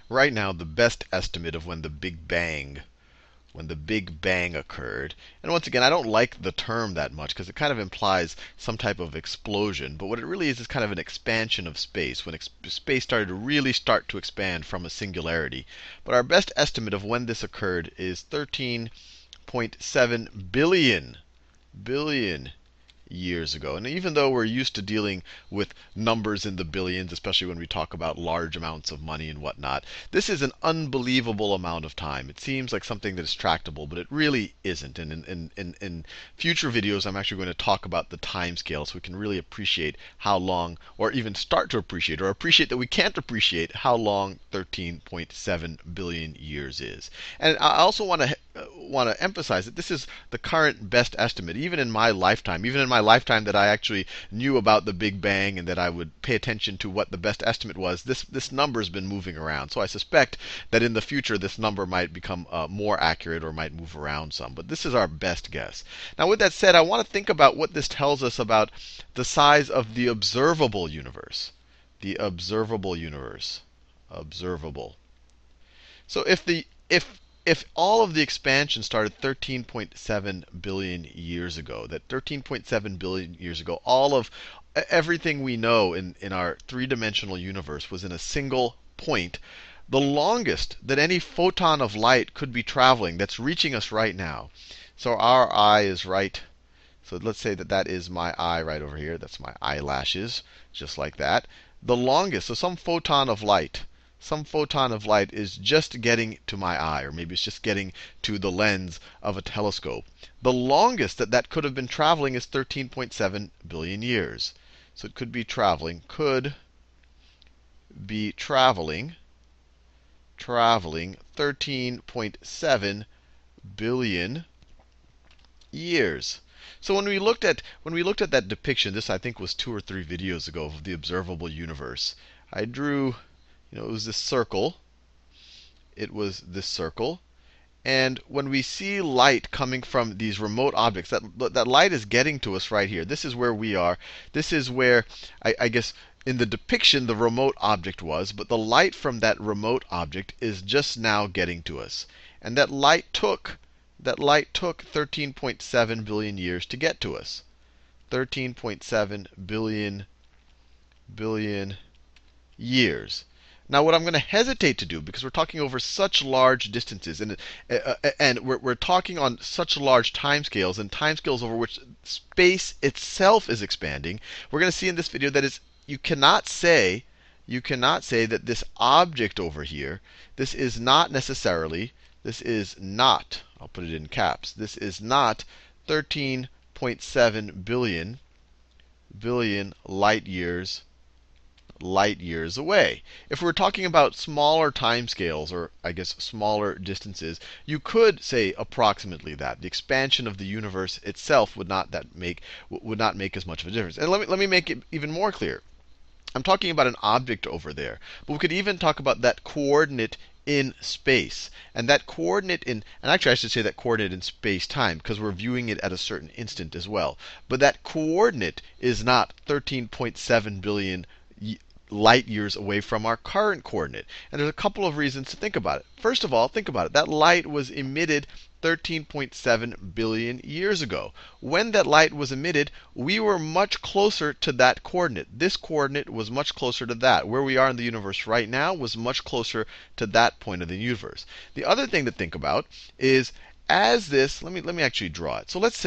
right now the best estimate of when the Big Bang occurred. And once again, I don't like the term that much because it kind of implies some type of explosion. But what it really is kind of an expansion of space, when space started to really start to expand from a singularity. But our best estimate of when this occurred is 13.7 billion years ago. And even though we're used to dealing with numbers in the billions, especially when we talk about large amounts of money and whatnot, this is an unbelievable amount of time. It seems like something that is tractable, but it really isn't. And in future videos, I'm actually going to talk about the time scale so we can really appreciate how long, or even start to appreciate, or appreciate that we can't appreciate how long 13.7 billion years is. And I also want to emphasize that this is the current best estimate, even in my lifetime that I actually knew about the Big Bang and that I would pay attention to what the best estimate was. This number has been moving around. So I suspect that in the future this number might become more accurate or might move around some. But this is our best guess. Now with that said, I want to think about what this tells us about the size of the observable universe. The observable universe. Observable. So if all of the expansion started 13.7 billion years ago, that 13.7 billion years ago, all of everything we know in our three-dimensional universe was in a single point, the longest that any photon of light could be traveling that's reaching us right now. So our eye is right. So let's say that that is my eye right over here. That's my eyelashes, just like that. The longest, so some photon of light is just getting to my eye, or maybe it's just getting to the lens of a telescope. The longest that that could have been traveling is 13.7 billion years. So it could be traveling 13.7 billion years. So when we looked at that depiction, this I think was 2 or 3 videos ago, of the observable universe, I drew, it was this circle. It was this circle. And when we see light coming from these remote objects, that light is getting to us right here. This is where we are. This is where, I guess, in the depiction, the remote object was. But the light from that remote object is just now getting to us. And that light took 13.7 billion years to get to us. 13.7 billion years. Now, what I'm going to hesitate to do, because we're talking over such large distances, and we're talking on such large timescales, and timescales over which space itself is expanding, we're going to see in this video that you cannot say that this object over here, this is not, I'll put it in caps, this is not 13.7 billion light years away. If we're talking about smaller timescales, or I guess smaller distances, you could say approximately that. The expansion of the universe itself would not make as much of a difference. And let me make it even more clear. I'm talking about an object over there, but we could even talk about that coordinate in space. And that coordinate and actually I should say that coordinate in space-time, because we're viewing it at a certain instant as well. But that coordinate is not 13.7 billion light years away from our current coordinate. And there's a couple of reasons to think about it. First of all, think about it. That light was emitted 13.7 billion years ago. When that light was emitted, we were much closer to that coordinate. This coordinate was much closer to that. Where we are in the universe right now was much closer to that point of the universe. The other thing to think about is, as this, let me actually draw it. So let's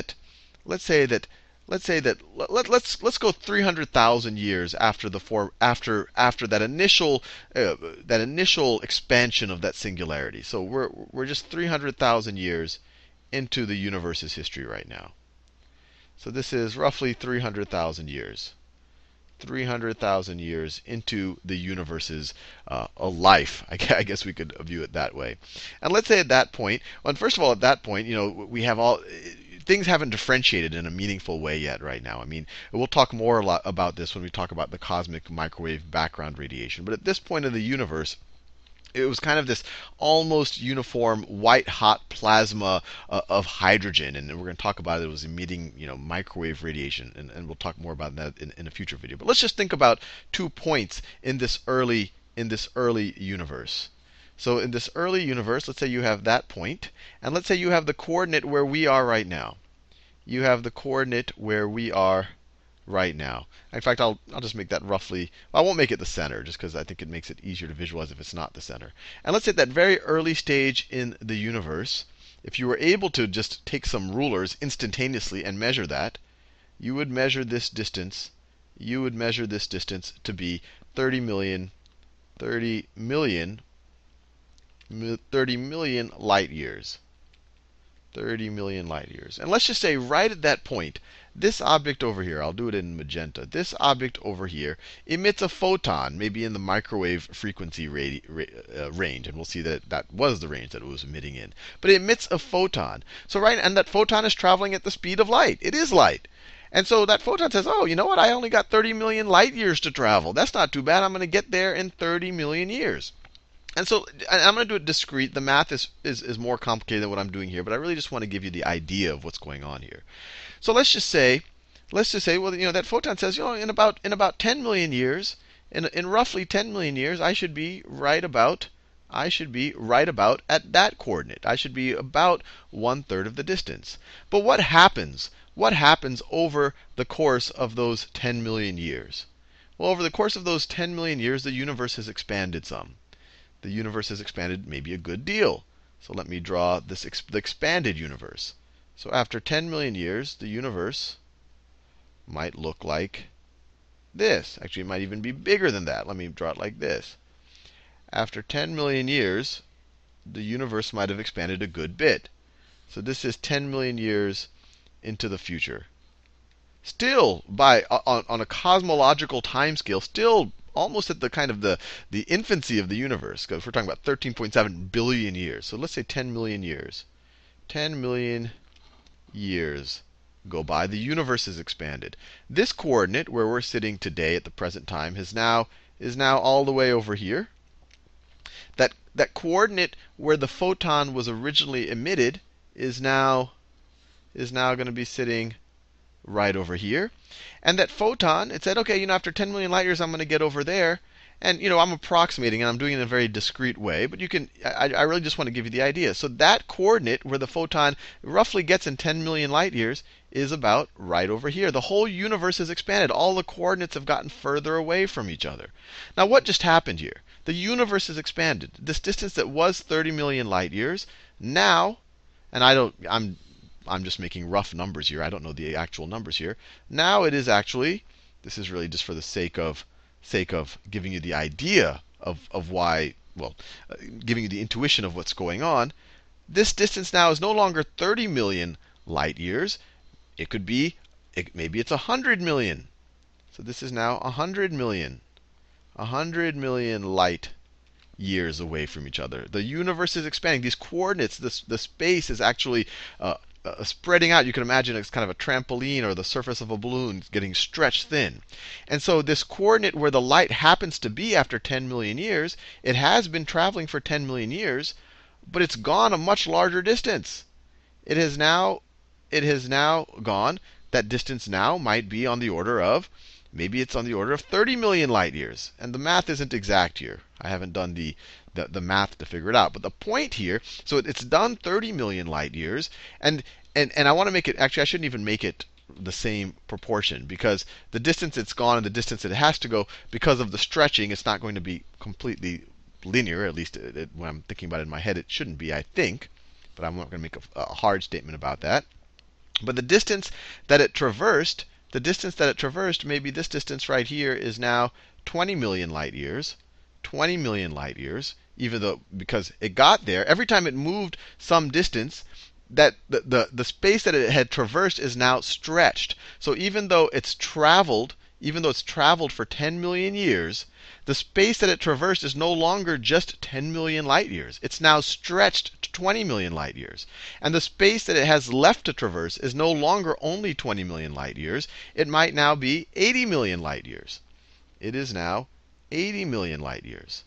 go 300,000 years after that initial expansion of that singularity. So we're just 300,000 years into the universe's history right now. So this is roughly 300,000 years. 300,000 years into the universe's a life. I guess we could view it that way. And let's say at that point, well, first of all, at that point, we have things haven't differentiated in a meaningful way yet right now. I mean, we'll talk more about this when we talk about the cosmic microwave background radiation. But at this point in the universe, it was kind of this almost uniform white-hot plasma of hydrogen. And we're going to talk about it. It was emitting microwave radiation. And we'll talk more about that in a future video. But let's just think about 2 points in this early in this early universe. So in this early universe, let's say you have that point, and let's say you have the coordinate where we are right now. You have the coordinate where we are right now. In fact, I'll just make that roughly, well, I won't make it the center, just because I think it makes it easier to visualize if it's not the center. And let's say at that very early stage in the universe, if you were able to just take some rulers instantaneously and measure that, you would measure this distance. You would measure this distance to be 30 million light years. 30 million light years. And let's just say right at that point, this object over here, I'll do it in magenta, this object over here emits a photon, maybe in the microwave frequency range. And we'll see that that was the range that it was emitting in. But it emits a photon. So and that photon is traveling at the speed of light. It is light. And so that photon says, oh, you know what? I only got 30 million light years to travel. That's not too bad. I'm going to get there in 30 million years. And so I'm going to do it discrete. The math is more complicated than what I'm doing here, but I really just want to give you the idea of what's going on here. So let's just say, well, that photon says, in about 10 million years, in roughly 10 million years, I should be right about at that coordinate. I should be about 1/3 of the distance. But what happens? What happens over the course of those 10 million years? Well, over the course of those 10 million years, the universe has expanded some. The universe has expanded maybe a good deal. So let me draw the expanded universe. So after 10 million years, the universe might look like this. Actually, it might even be bigger than that. Let me draw it like this. After 10 million years, the universe might have expanded a good bit. So this is 10 million years into the future. Still, on a cosmological timescale, still almost at the kind of the infancy of the universe, because we're talking about 13.7 billion years. So let's say 10 million years. 10 million years go by. The universe has expanded. This coordinate where we're sitting today at the present time is now all the way over here. That coordinate where the photon was originally emitted is now going to be sitting right over here. And that photon, it said, okay, after 10 million light years, I'm going to get over there. And, I'm approximating, and I'm doing it in a very discrete way. But I really just want to give you the idea. So that coordinate where the photon roughly gets in 10 million light years is about right over here. The whole universe has expanded. All the coordinates have gotten further away from each other. Now, what just happened here? The universe has expanded. This distance that was 30 million light years, now, and I'm just making rough numbers here. I don't know the actual numbers here. Now it is actually, this is really just for the sake of giving you the idea of why, giving you the intuition of what's going on. This distance now is no longer 30 million light years. Maybe it's 100 million. So this is now 100 million. 100 million light years away from each other. The universe is expanding. These coordinates, the space is actually spreading out. You can imagine it's kind of a trampoline or the surface of a balloon getting stretched thin. And so this coordinate where the light happens to be after 10 million years, it has been traveling for 10 million years, but it's gone a much larger distance. It has now gone. That distance now might be on the order of, maybe it's on the order of 30 million light years. And the math isn't exact here. I haven't done the math to figure it out. But the point here, so it's done 30 million light years. And I want to make it, actually, I shouldn't even make it the same proportion, because the distance it's gone and the distance it has to go, because of the stretching, it's not going to be completely linear. At least when I'm thinking about it in my head, it shouldn't be, I think. But I'm not going to make a hard statement about that. But the distance that it traversed, maybe this distance right here is now 20 million light years. 20 million light years, even though, because it got there, every time it moved some distance, that the space that it had traversed is now stretched. So even though it's traveled for 10 million years, the space that it traversed is no longer just 10 million light years. It's now stretched to 20 million light years. And the space that it has left to traverse is no longer only 20 million light years. It might now be 80 million light years. It is now 80 million light years.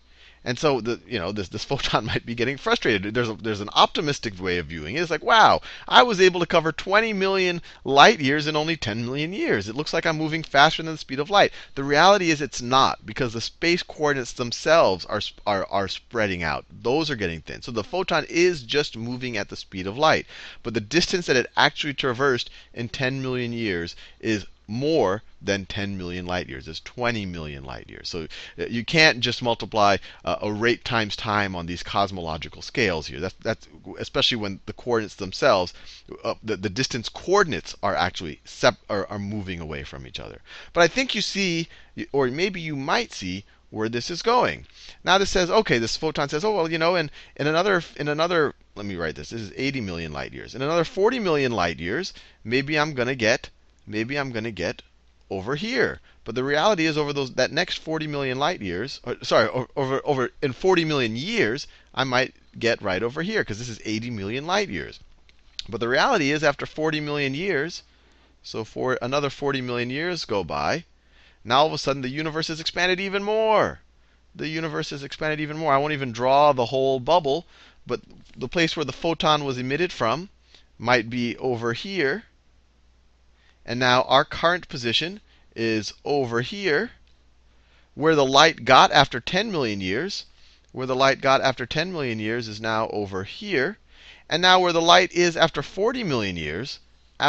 And so this photon might be getting frustrated. There's an optimistic way of viewing it. It's like, wow, I was able to cover 20 million light years in only 10 million years. It looks like I'm moving faster than the speed of light. The reality is it's not, because the space coordinates themselves are spreading out. Those are getting thin. So the photon is just moving at the speed of light. But the distance that it actually traversed in 10 million years is more than 10 million light years. It's 20 million light years. So you can't just multiply a rate times time on these cosmological scales here. That's especially when the coordinates themselves, the distance coordinates are actually are moving away from each other. But I think you see, or maybe you might see, where this is going. Now this says, okay, this photon says, oh well, in another, let me write this. This is 80 million light years. In another 40 million light years, maybe I'm going to get over here. But the reality is, over that next 40 million light years, over in 40 million years, I might get right over here, because this is 80 million light years. But the reality is, after 40 million years, so for another 40 million years go by, now all of a sudden the universe has expanded even more. The universe has expanded even more. I won't even draw the whole bubble, but the place where the photon was emitted from might be over here. And now our current position is over here, where the light got after 10 million years. Where the light got after 10 million years is now over here. And now where the light is after 40 million years,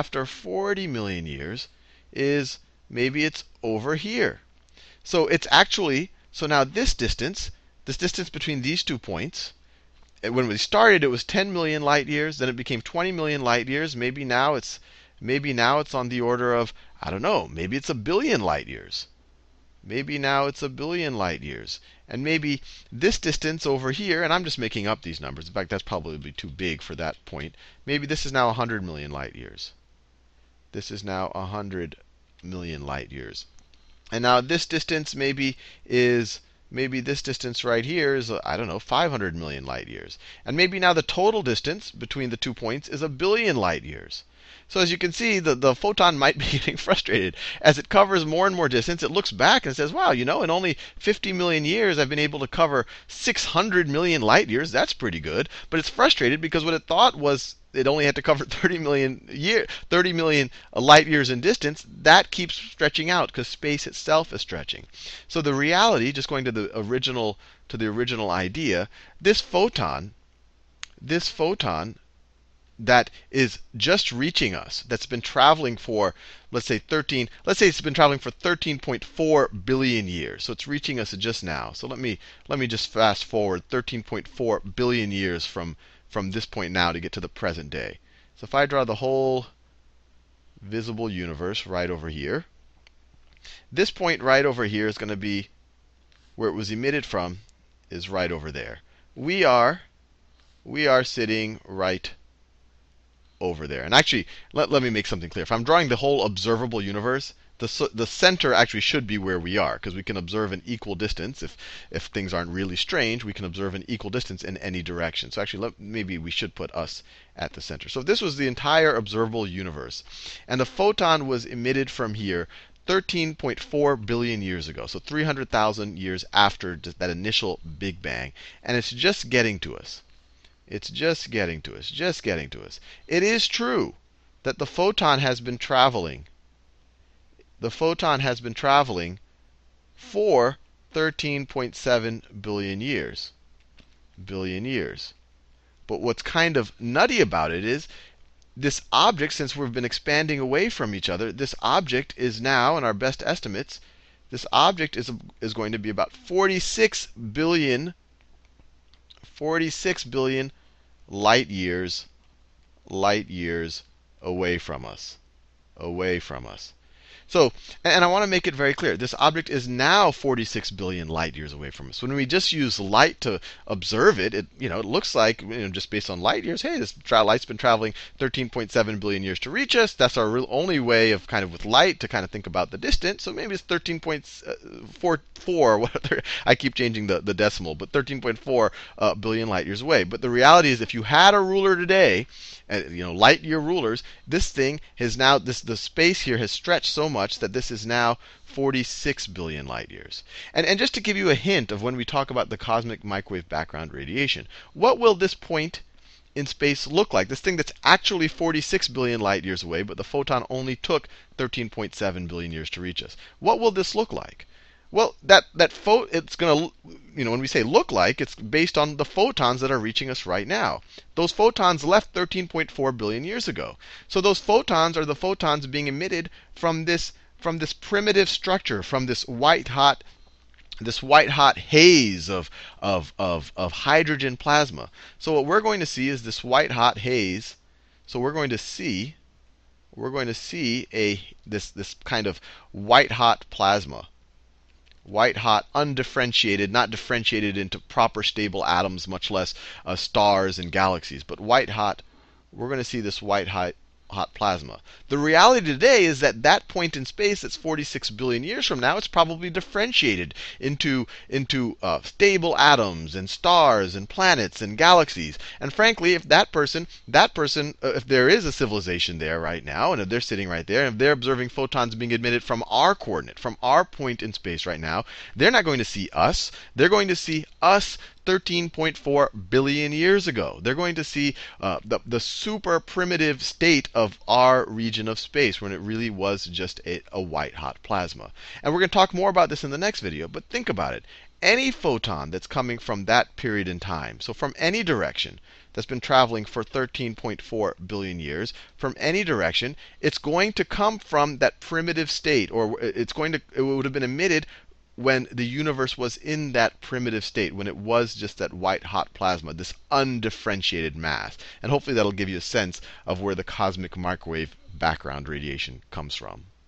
is maybe it's over here. So it's actually, so now this distance between these 2 points, when we started, it was 10 million light years. Then it became 20 million light years. Maybe now it's on the order of, I don't know, maybe it's 1 billion light years. Maybe now it's 1 billion light years. And maybe this distance over here, and I'm just making up these numbers. In fact, that's probably too big for that point. Maybe this is now 100 million light years. This is now 100 million light years. And now this distance maybe this distance right here is, I don't know, 500 million light years. And maybe now the total distance between the 2 points is 1 billion light years. So as you can see, the photon might be getting frustrated. As it covers more and more distance, it looks back and says, wow, in only 50 million years, I've been able to cover 600 million light years. That's pretty good. But it's frustrated because what it thought was it only had to cover 30 million light years in distance. That keeps stretching out because space itself is stretching. So the reality, just going to the original idea, this photon that is just reaching us, that's been traveling for, let's say it's been traveling for 13.4 billion years. So it's reaching us just now. So let me just fast forward 13.4 billion years from this point now to get to the present day. So if I draw the whole visible universe right over here, this point right over here is going to be where it was emitted from, is right over there. We are sitting right over there. And actually, let me make something clear. If I'm drawing the whole observable universe, the center actually should be where we are, because we can observe an equal distance. If things aren't really strange, we can observe an equal distance in any direction. So actually, maybe we should put us at the center. So if this was the entire observable universe, and the photon was emitted from here 13.4 billion years ago, so 300,000 years after that initial Big Bang, and it's just getting to us. It's just getting to us. It is true that the photon has been traveling. The photon has been traveling for 13.7 billion years. But what's kind of nutty about it is this object, since we've been expanding away from each other, this object is now, in our best estimates, this object is going to be about 46 billion light years away from us. So, and I want to make it very clear, this object is now 46 billion light years away from us. When we just use light to observe it, it looks like, just based on light years, hey, this light's been traveling 13.7 billion years to reach us. That's our only way of with light to think about the distance. So maybe it's 13.44, whatever. I keep changing the decimal, but 13.4 billion light years away. But the reality is, if you had a ruler today, light year rulers, this thing has now, the space here has stretched so much much that this is now 46 billion light years. And just to give you a hint of when we talk about the cosmic microwave background radiation, what will this point in space look like? This thing that's actually 46 billion light years away, but the photon only took 13.7 billion years to reach us. What will this look like? Well, it's going to, when we say look like, it's based on the photons that are reaching us right now. Those photons left 13.4 billion years ago. So those photons are the photons being emitted from this primitive structure, from this white hot haze of hydrogen plasma. So what we're going to see is this white hot haze. So we're going to see this kind of white hot plasma. White hot, undifferentiated, not differentiated into proper stable atoms, much less stars and galaxies. But white hot, we're going to see this white hot plasma. The reality today is that that point in space that's 46 billion years from now, it's probably differentiated into stable atoms and stars and planets and galaxies. And frankly, if that person, if there is a civilization there right now, and if they're sitting right there, and if they're observing photons being emitted from our coordinate, from our point in space right now, they're not going to see us. They're going to see us 13.4 billion years ago. They're going to see the super primitive state of our region of space when it really was just a white hot plasma. And we're going to talk more about this in the next video, but think about it. Any photon that's coming from that period in time, so from any direction, that's been traveling for 13.4 billion years, from any direction, it's going to come from that primitive state, or it would have been emitted when the universe was in that primitive state, when it was just that white hot plasma, this undifferentiated mass. And hopefully that'll give you a sense of where the cosmic microwave background radiation comes from.